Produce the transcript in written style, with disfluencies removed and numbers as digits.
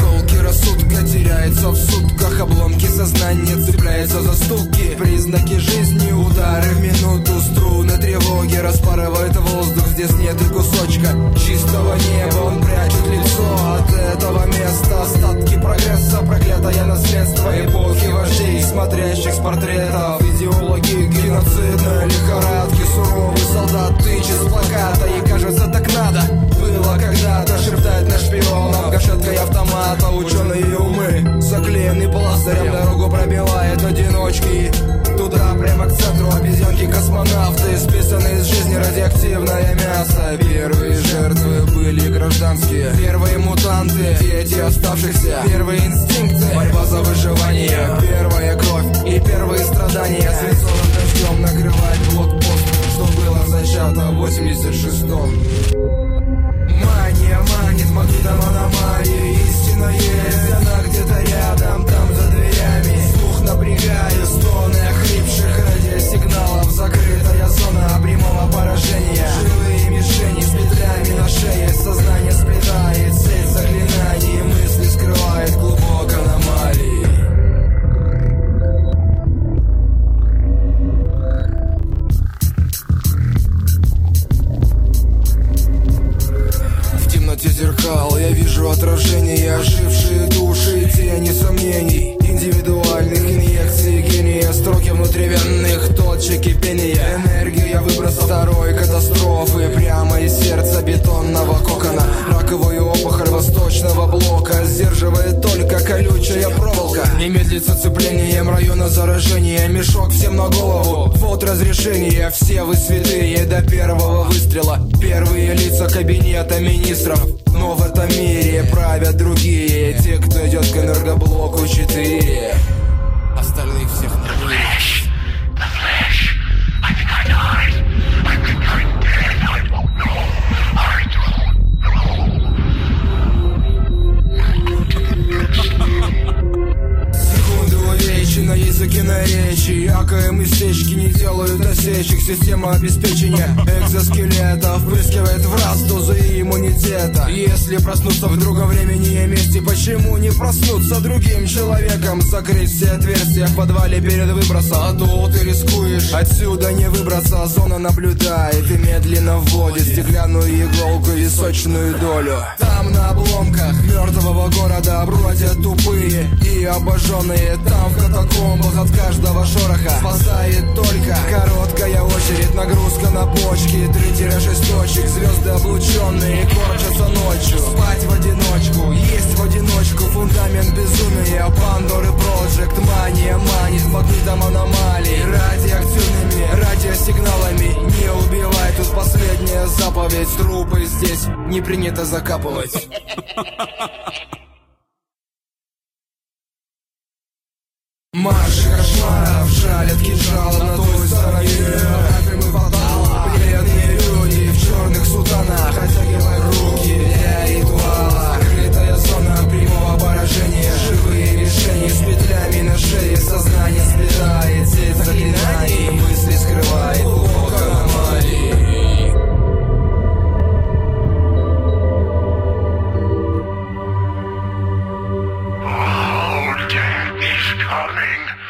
Осколки рассудка теряются в сутках, обломки сознания цепляются за стуки. Признаки жизни, удары в минуту, струны тревоги распарывают воздух. Здесь нет и кусочка чистого неба, он прячет лицо от этого места. Остатки прогресса, проклятое наследство эпохи вождей, смотрящих с портретов. Идеологи геноцидной лихорадки, суровый солдат тычет с плаката. И кажется, так надо было когда-то. Шептает на шпионов гашеткой автомата. Ученые умы, заклеенный пластырем, дорогу пробивает одиночки. Туда, прямо к центру, обезьянки-космонавты, списаны из жизни радиоактивное мясо. Первые жертвы были гражданские, первые мутанты, дети оставшихся, первые инстинкты, борьба за выживание, первая кровь и первые страдания. Свинцовым дождем накрывает блокпост, что было зачато в 86-м. Мания манит магнитом аномалии. Истина есть, она где-то рядом, там за дверями. Слух напрягаю, стоны охрипших радиосигналов. Закрытая зона прямого поражения. Живые мишени с петлями на шее. Сознание сплетает сеть заклинаний. Мысли скрывает клубок аномалии. Зеркал, я вижу отражения, ожившие души и тени сомнений, индивидуальных инъекций гения, строки внутривенных точек кипения, энергия выброса второй катастрофы прямо из сердца бетонного кокона. Раковую опухоль восточного блока сдерживает только колючая проволока. Не медлится цеплением района заражения, мешок всем на голову. Вот разрешение, все вы святые до первого выстрела. Первые лица кабинета министров. Но в этом мире правят другие, те, кто идет к энергоблоку 4. Остальных всех не видно. На языке наречий, АКМ и сечки не делают осечек. Система обеспечения экзоскелета впрыскивает в раз дозы иммунитета. Если проснуться в другом времени и месте, почему не проснуться другим человеком? Закрыть все отверстия в подвале перед выбросом, а то ты рискуешь отсюда не выбраться. Зона наблюдает и медленно вводит стеклянную иголку в височную долю. Там на обломках мертвого города бродят тупые и обожженные. Там в катакомбах от каждого шороха спасает только короткая очередь. Нагрузка на почки, 3-6 точек. Звезды облученные корчатся ночью. Спать в одиночку, есть в одиночку. Фундамент безумия, Пандоры Проджект. Мания манит магнитом аномалий, радиоактивными радиосигналами. Не убивай, тут последняя заповедь. Трупы здесь не принято закапывать. Марш кошмаров жалят кинжалом на той стороне. Акрымы фатала, бледные люди в черных сутанах, протягивая руки для ритуала. Открытая зона прямого поражения. Живые мишени с петлями на шее. Сознание сплетает сеть заклинаний. Мысли скрывает блок аномалии. Death is coming.